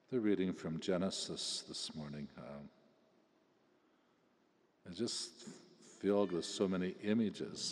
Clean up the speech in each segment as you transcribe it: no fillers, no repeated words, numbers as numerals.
The reading from Genesis this morning is just filled with so many images.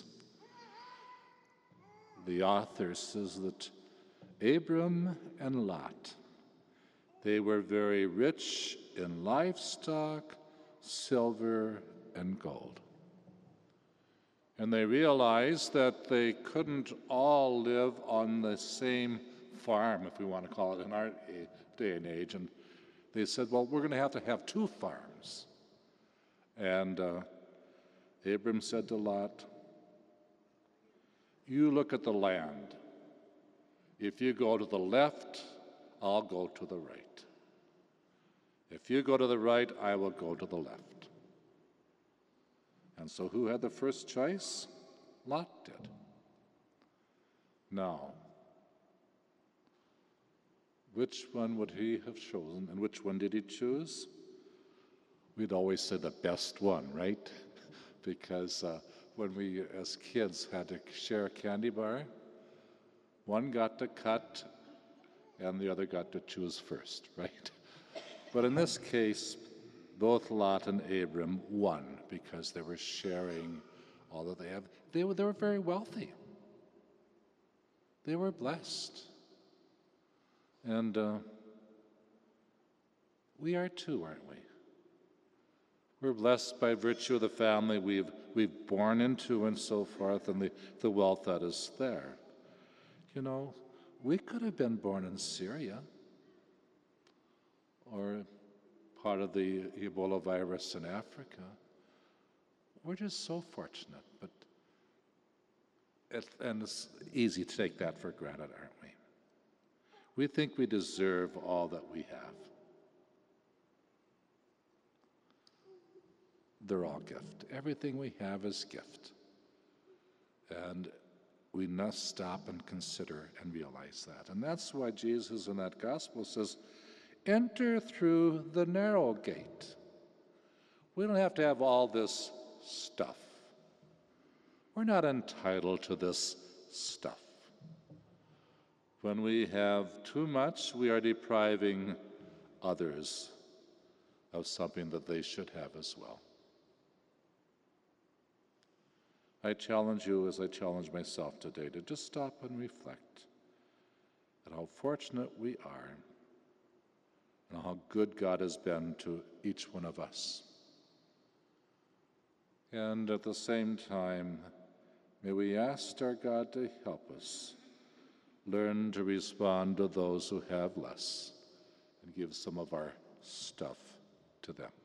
The author says that Abram and Lot, they were very rich in livestock, silver, and gold. And they realized that they couldn't all live on the same farm, if we want to call it in our day and age. And they said, well, we're going to have two farms. And Abram said to Lot, you look at the land. If you go to the left, I'll go to the right. If you go to the right, I will go to the left. And so who had the first choice? Lot did. Now, which one would he have chosen, and which one did he choose? We'd always say the best one, right? Because when we, as kids, had to share a candy bar, one got to cut and the other got to choose first, right? But in this case, both Lot and Abram won because they were sharing all that they have. They were very wealthy. They were blessed. And we are too, aren't we? We're blessed by virtue of the family we've born into and so forth, and the wealth that is there. You know, we could have been born in Syria or part of the Ebola virus in Africa. We're just so fortunate, and it's easy to take that for granted, aren't we? We think we deserve all that we have. They're all gift. Everything we have is gift. And we must stop and consider and realize that. And that's why Jesus in that gospel says, enter through the narrow gate. We don't have to have all this stuff. We're not entitled to this stuff. When we have too much, we are depriving others of something that they should have as well. I challenge you, as I challenge myself today, to just stop and reflect at how fortunate we are and how good God has been to each one of us. And at the same time, may we ask our God to help us learn to respond to those who have less and give some of our stuff to them.